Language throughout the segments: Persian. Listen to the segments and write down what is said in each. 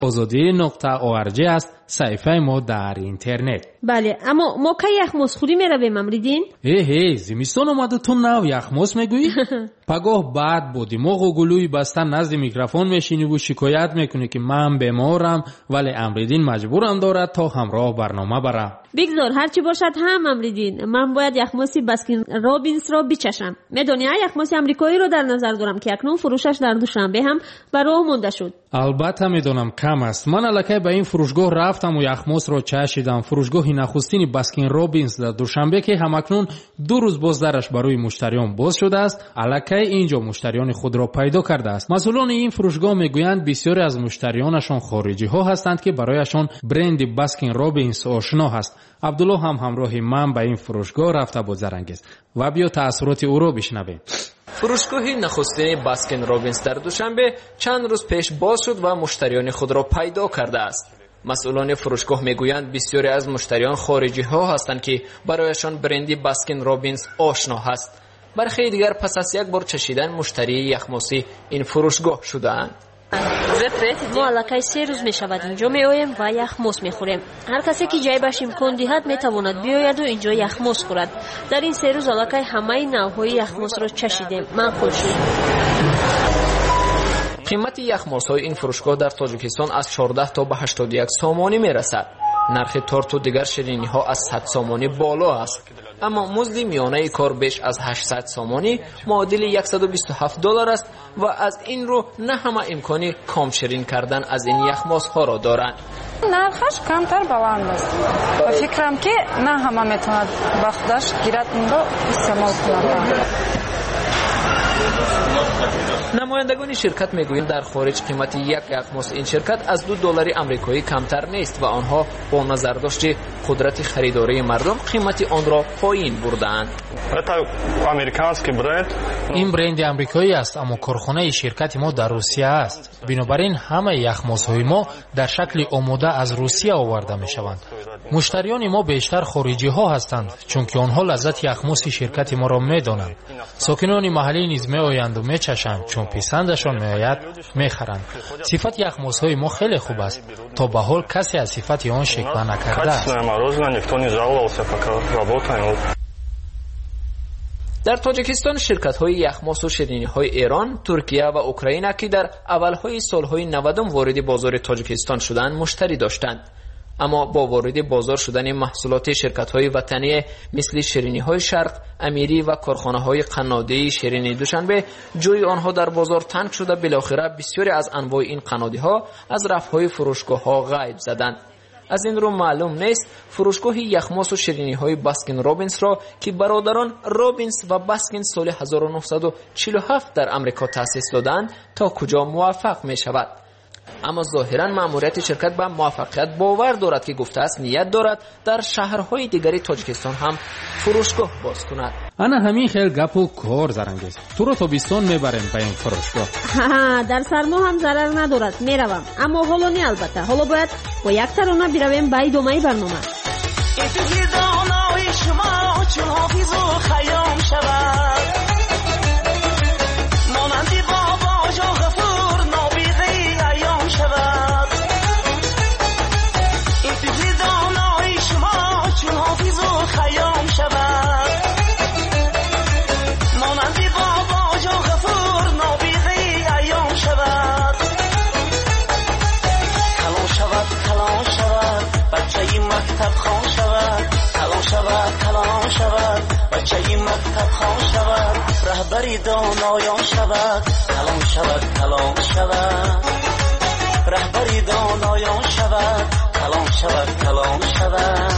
azadi.org است صفحه ما در اینترنت. بله، اما ما که یخماس خوری میرویم امریدین؟ زمستان اومده تو نو یخماس میگویی؟ پگاه بعد با دماغ و گلوی بستن نزد میکروفون میشینی و شکایت میکنی که من بیمارم ولی امریدین مجبورم دارد تا همراه برنامه برم. بگذار هرچی باشد هم امریدین، من باید یخماسی باسکین رابینز را بچشم. میدونی یخماسی امریکایی رو در نظر دارم که اکنون فروشش در دوشنبه هم برای مونده شد. البته میدونم کم است. من الکی به این فروشگاه رفتم و یخماس را چشیدم. فروشگاه نخستین باسکین رابینز در دوشنبه که همکنون 2 روز باز درش برای مشتریان باز شده است، الکی اینجا مشتریان خود را پیدا کرده است. مسئولان این فروشگاه میگویند بسیاری از مشتریانشان خارجی ها هستند که برایشان برند باسکین رابینز آشنا است. عبدالله هم همراه من به این فروشگاه رفته بود زرنگیز و بیا تأثیرات او را بشنویم. فروشگاه نخستین باسکین رابینز در دوشنبه چند روز پیش باز شد و مشتریان خود را پیدا کرده است. مسئولان فروشگاه میگویند بسیاری از مشتریان خارجی ها هستند که برایشان برندی باسکین رابینز آشنا است. برخی دیگر پس از یک بار چشیدن مشتری یخماسی این فروشگاه شدند. ما علاقه 3 روز می شود اینجا می آییم و یخماس می خوریم. هر کسی که جیبش امکان دهد می تواند بیاید و اینجا یخماس خورد. در این 3 روز علاقه همه نوعهای یخماس را چشیدیم. معقول شد. قیمت یخماس‌های این فروشگاه در تاجیکستان از 14 تا به 81 سامانی می رسد. نرخ تارت و دیگر شیرینی ها از 100 سامانی بالا است. اما مزد میانه کار بیش از 800 سامانی معادل $127 است و از این رو نه همه امکانی کام شیرین کردن از این یخماس ها را دارند. نرخش کمتر بلند است و فکرم که نه همه میتوند با خودش گیرد این را استعمال کنند. نمایندگان شرکت میگویند در خارج قیمت یک یخماس این شرکت از $2 آمریکایی کمتر نیست و آنها با نظرداشت قدرت خریداری مردم قیمت آن را پایین بردند. این برند آمریکایی است اما کارخانه شرکت ما در روسیه است. بنابراین همه یخماس‌های ما در شکل آماده از روسیه آورده میشوند. مشتریان ما بیشتر خارجی ها هستند چون که آنها لذت یخماس شرکت ما را میدانند. ساکنان محلی نیز میآیند و میچشند چون پسندشان میآید میخرند. صفت یخماس‌های ما خیلی خوب است. تا به حال کسی از صفت آن شکوه نکرده است. در تاجیکستان شرکت‌های یخماس و شیرینی‌های ایران، ترکیه و اوکراین که در اول‌های سال‌های 90 وارد بازار تاجیکستان شدند مشتری داشتند. اما با وارد بازار شدن محصولات شرکت‌های وطنی مثل شیرینی‌های شرق، امیری و کارخانه‌های قنادی شیرینی دوشنبه جای آنها در بازار تنگ شده. بالاخره بسیاری از انواع این قنادی‌ها از رف‌های فروشگاه‌ها غیب زدند. از این رو معلوم نیست فروشگاه یخماس و شیرینی‌های باسکین رابینز را که برادران رابینز و باسکین سال 1947 در امریکا تأسیس دادند تا کجا موفق می شود. اما ظاهراً مأموریت شرکت به موفقیت باور دارد که گفته است نیت دارد در شهرهای دیگری تاجیکستان هم فروشگاه باز کند. انا همین خیلی گپ و کار زرنگیز. تو رو تابستان میبریم به این فروشگاه. در سرما هم ضرر ندارد، میروم. اما حالا نه، البته حالا باید با یک ترانه برویم به ادامه برنامه. شما چون حافظ و خیام شود مانندی بابا جا غفور نابیغی ایام شود. این فکر دانای شما چون حافظ و خیام شود مانندی بابا جا غفور نابیغی ایام شود. کلان شود بچه مکتب خوان شود. کلان شود بچه مکتب خوان شود. رهبری دانایان شود. کلان شود رهبری دانایان شود. کلان شود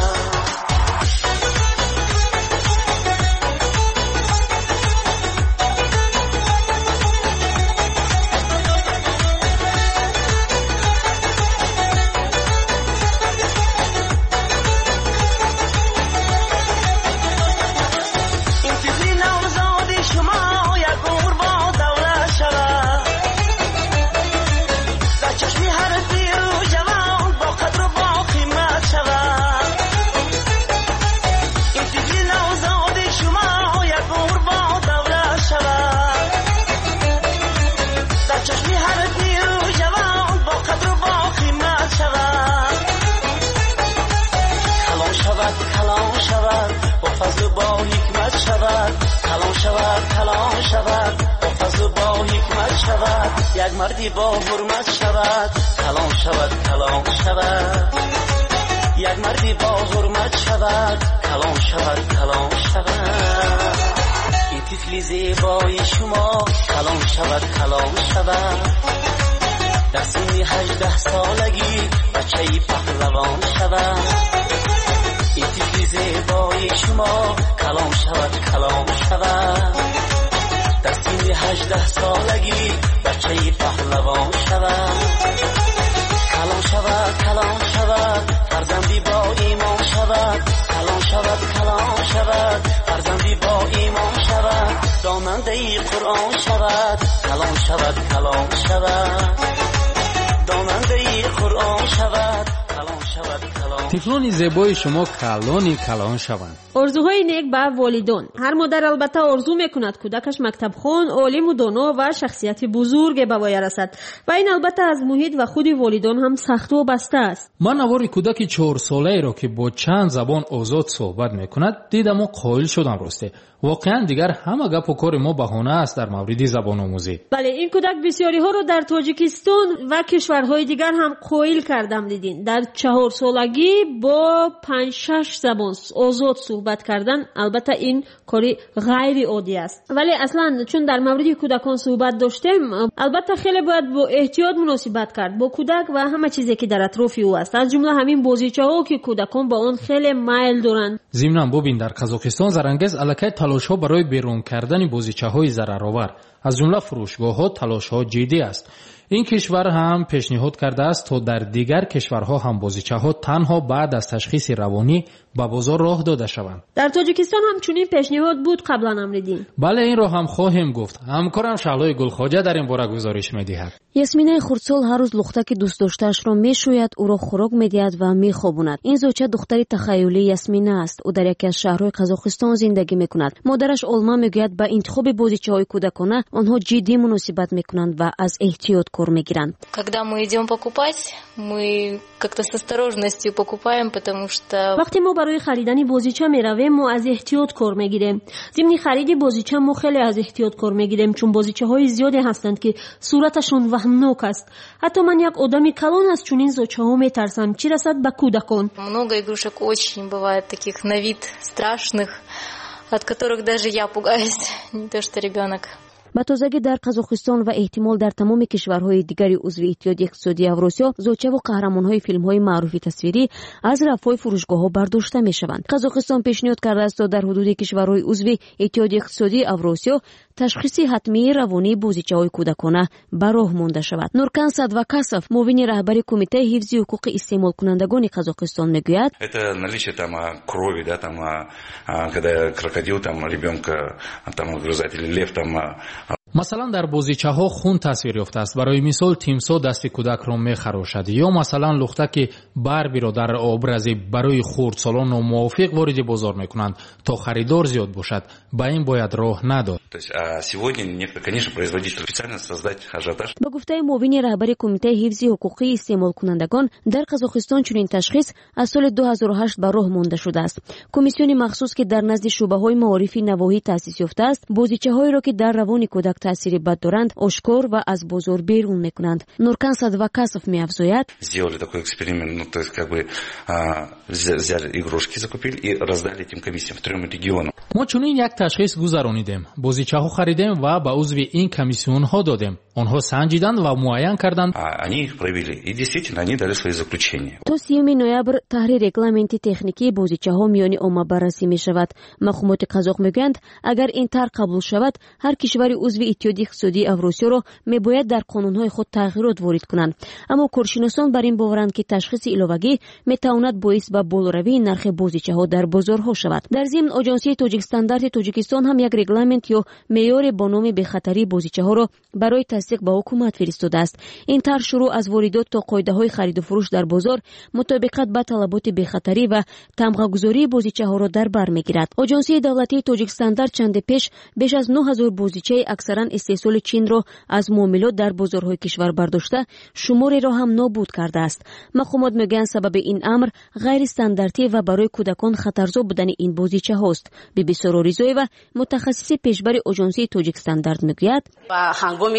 شود، یک مردی با حرمت شود، کلام شود کلام شود. یک مردی با حرمت شود، کلام شود کلام شود. این طفل زیبای شما کلام شود کلام شود. در سن 18 سالگی بچه‌ای پهلوان شود. این طفل زیبای شما کلام شود کلام شود. در سن 18 سالگی بچه‌ای پهلوان شود. کلام شود کلام شود، فرزندی با ایمان شود. کلام شود کلام شود، فرزندی با ایمان شود. دامنده قرآن شود. کلام شود کلام شود، دامنده قرآن شود. کلام شود کلام. طفلان زیبای شما کلانی کلان شوند. орзуҳои нек ба волидон. ҳар модар албатта орзу мекунад кӯдакаш мактабхон, олиму доно ва шахсияти бузурге ба воя расад. ва ин албатта аз муҳит ва худи волидон ҳам сахт вобаста аст. ман навори кӯдаки 4 солаеро ки бо чанд забон озод суҳбат мекунад дидаму қоил шудам росте. воқеан дигар ҳама гапу кори мо баҳона аст дар мавриди забономӯзӣ. бале ин кӯдак бисёриҳоро дар тоҷикистон ва кишварҳои дигар ҳам қоил кардам дидин. дар 4 солагӣ бо 5-6 забон озод суҳбат кардан албатта ин кори ғайри оддӣ аст. вале аслан чун дар мавриди кӯдакон суҳбат доштем, албатта хеле бояд бо эҳтиёт муносибат кард бо кӯдак ва ҳама чизе ки дар атрофи ӯ аст, аз ҷумла ҳамин бозичаҳо ки кӯдакон ба он хеле майл доранд. зимнан бубин дар Қазоқистон зарангез аллакай талошҳо барои берун кардани бозичаҳои зараровар, аз ҷумла фурӯшгоҳҳо талошҳо ҷиддӣ аст. ин кишвар ҳам пешниҳод кардааст то дар дигар кишварҳо ҳам бозичаҳо танҳо баъд аз ташхиси равонӣ ба бозор роҳ дода шаванд. дар тоҷикистон ҳам чунин пешниҳод буд қаблан амридин. бале инро ҳам хоҳем гуфт. ҳамкорам шаҳлои гулхоҷа дар ин бора гузориш медиҳад. ясминаи хурдсол ҳар рӯз лухтаки дӯстдоштаашро мешӯяд, ӯро хӯрок медиҳад ва мехобонад. ин зӯча духтари тахайюлии Ясмина аст. ӯ дар яке аз шаҳрҳои Қазоқистон зиндагӣ мекунад. модараш Олма мегӯяд ба интихоби бозичаҳои кӯдакона онҳо ҷиддӣ муносибат мекунанд ва аз эҳтиёт кор мегиранд. Когда мы идем покупать, мы как-то с осторожностью покупаем, потому что вақте мо барои харидани бозича меравем, мо аз эҳтиёт кор мегирем. зимни хариди бозича мо хеле аз эҳтиёт кор мегирем, чун бозичаҳои зиёде ҳастанд ки сураташон ваҳмнок аст. ҳатто ман як одами калон аз чунин зӯчаҳо метарсам, чӣ расад ба кӯдакон. много игрушек очень бывает таких на вид страшных, от которых даже я пугаюсь, не то что ребенок. ба тозагӣ дар Қазоқистон ва эҳтимол дар тамоми кишварҳои дигари узви иттиҳоди иқтисодии Авросиё зӯчаву қаҳрамонҳои филмҳои маъруфи тасвирӣ аз рафҳои фурӯшгоҳҳо бардошта мешаванд. Қазоқистон пешниҳод кардааст то дар ҳудуди кишварҳои узви иттиҳоди иқтисодии Авросиё ташхиси ҳатмии равонии бозичаҳои кӯдакона ба роҳ монда шавад. Нуркан Садвакасов, муовини раҳбари кумитаи ҳифзи ҳуқуқи истеъмолкунандагони Қазоқистон мегӯяд: это наличие там крови, да, там когда крокодил там ребенка там грызает или лев там. масалан дар бозичаҳо хун тасвир ёфтааст. барои мисол тимсо дасти кӯдакро мехарошад ё масалан лухтаки барбиро дар образи барои хурдсолон номувофиқ вориди бозор мекунанд то харидор зиёд бошад. ба ин бояд роҳ надод. То есть сегодня конечно производитель специально создать ажиотаж. ба гуфтаи муовини раҳбари кумитаи ҳифзи ҳуқуқии истеъмолкунандагон дар Қазоқистон чунин ташхис аз соли 2008 ба роҳ монда шудааст. комиссиони махсус ки дар назди шӯъбаҳои маорифи навоҳӣ таъсис ёфтааст, бозичаҳоеро ки дар равони кӯдак таъсири бад доранд ошкор ва аз бозор берун мекунанд. Нуркан Садвакасов меафзояд: сделали такой эксперимент, ну то есть как бы взяли игрушки, закупили и раздали этим комиссиям в 3 регионам. мо чунин як ташхис гузаронидем. бозичаҳо харидем ва ба узви ин комиссионҳо додем. онҳо санҷиданд ва муайян карданд. Они их провели и действительно они дали свои заключения. то 3 ноябр таҳрир регламенти техникии бозичаҳо миёни омма баррасӣ мешавад. махумоти қазоқ мегӯянд, агар ин тарҳ қабул шавад, ҳар кишвари узви иттиҳоди иқтисодии Авросиёро мебояд дар қонунҳои худ тағйирот ворид кунанд. аммо коршиносон бар ин боваранд ки ташхиси иловагӣ метавонад боис ба болоравии нархи бозичаҳо дар бозорҳо шавад. дар зимн оҷонсияи тоҷикстандарти тоҷикистон ҳам як регламент ё меъёре бо номи бехатарии бозичаҳоро барои тасдиқ ба ҳукумат фиристодааст. ин тарҳ шурӯъ аз воридот то қоидаҳои хариду фурӯш дар бозор мутобиқат ба талаботи бехатарӣ ва тамғагузории бозичаҳоро дар бар мегирад. оҷонсияи давлатии тоҷикстандарт чанде пеш беш аз 9000 бозичаи аксаран اکثرا استحصال چین را از معاملات در بازارهای کشور برداشته شماری را هم نابود کرده است. مخمود میگن سبب این امر غیر استانداردی و برای کودکان خطرزا بودن این بازیچه هاست. بیبی سرور رضایی متخصص پیشبر آژانسی تاجیک استاندارد میگوید هنگام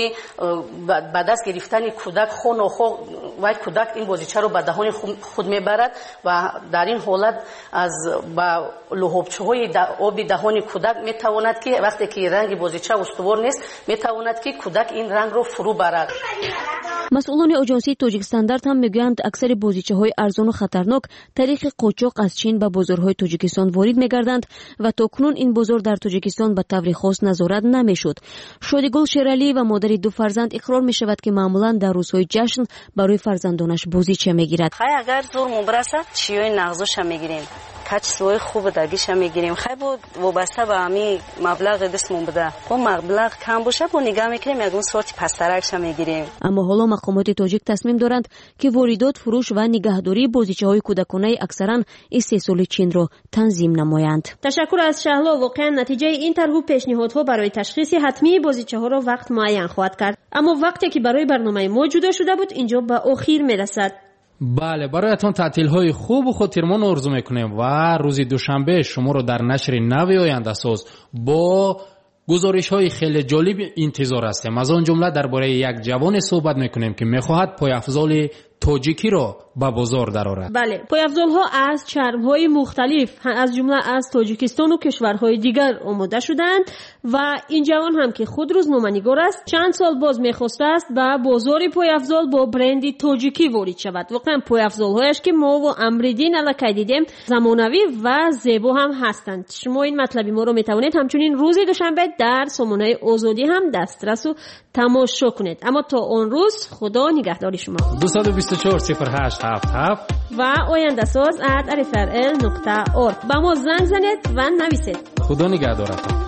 به دست گرفتن کودک خونخو و کودک این بازیچه رو به دهان خود میبرد و در این حالت از با لحوبچه‌های آب دهان کودک میتواند که وقتی که رنگ بازیچه استوار نیست میتواند که کودک این رنگ رو فرو برد. مسئولان آژانسی تاجیک استاندارد هم میگویند اکثر بازیچه‌های ارزان و خطرناک طریق قاچاق از چین به بازارهای تاجیکستان وارد میگردند و تاکنون این بازار در تاجیکستان به طور خاص نظارت نمیشد. شادیگل شیرالی و مادری دو فرزند اقرار میشود که معمولا در روزهای جشن برای فرزندانش بازیچه میگیرد. اگر زور مبرسه چیای نغزش میگیریم، کچ سوی خوب دگیش میگیریم. خیلی بود وابسته به همین مبلغ دستمون بده. با مبلغ کم باشه با نگاه میکنیم یکون سورتی پسترکش میگیریم. اما حالا مقامات تاجیک تصمیم دارند که واردات، فروش و نگهداری بازیچه‌های کودکانه اکثرا استحصال چین را تنظیم نمایند. تشکر از شهلا. واقعا نتیجه این طرح و پیشنهادها برای تشخیص حتمی بازیچه‌ها را وقت معین خواهد کرد. اما وقتی که برای برنامه ما جدا شده بود اینجا به آخر میرسد. بله، برایتان تعطیل‌های خوب و خاطرمان آرزو میکنیم و روز دوشنبه شما رو در نشر نوی آینده ساز با گزارش‌های خیلی جالب انتظار هستیم. از آن جمله درباره یک جوان صحبت میکنیم که میخواهد پایافزال تاجیکی را به بازار درآورد. بله، پایافزال‌ها از چرم‌های مختلف از جمله از تاجیکستان و کشورهای دیگر آماده شدند و این جوان هم که خود روزنامه‌نگار است چند سال باز می‌خواسته است به بازار پایافزال با برند تاجیکی وارد شود. واقعا پایافزال‌هایش که ما و امریدین الکی دیدیم زمانوی و زیبا هم هستند. شما این مطلبی ما رو می‌توانید همچنین روز دوشنبه در سامانه آزادی هم دسترس و تماشا کنید. اما تا اون روز خدا نگهدار شما. 224-0877 و آینده ساز @rfrl.org با ما زنگ زنید و نویسید. خدا نگهدارتان.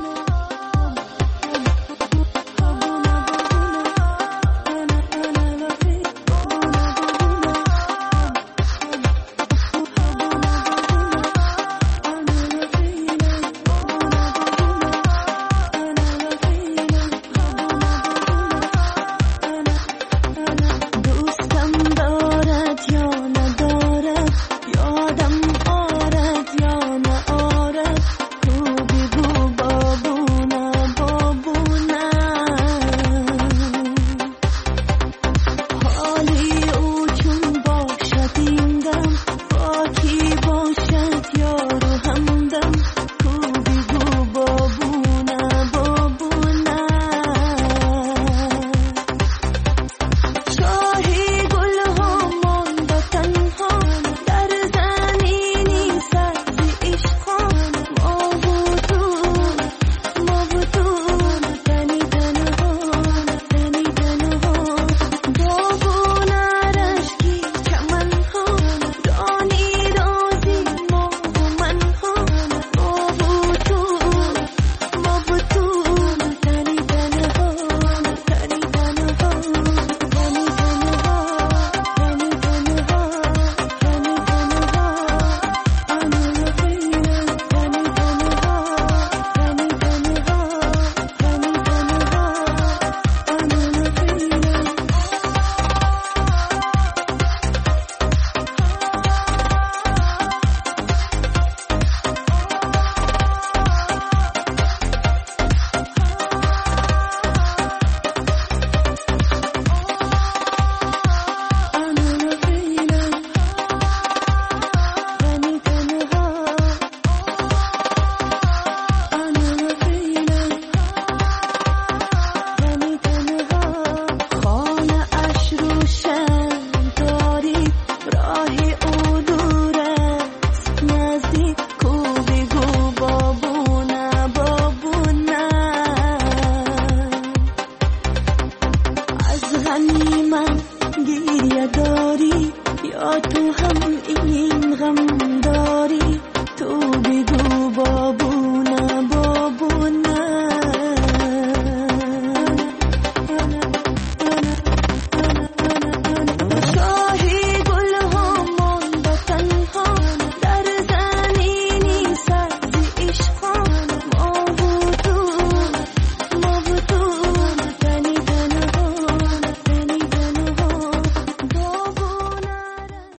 غمی من گریه داری یا تو هم این غم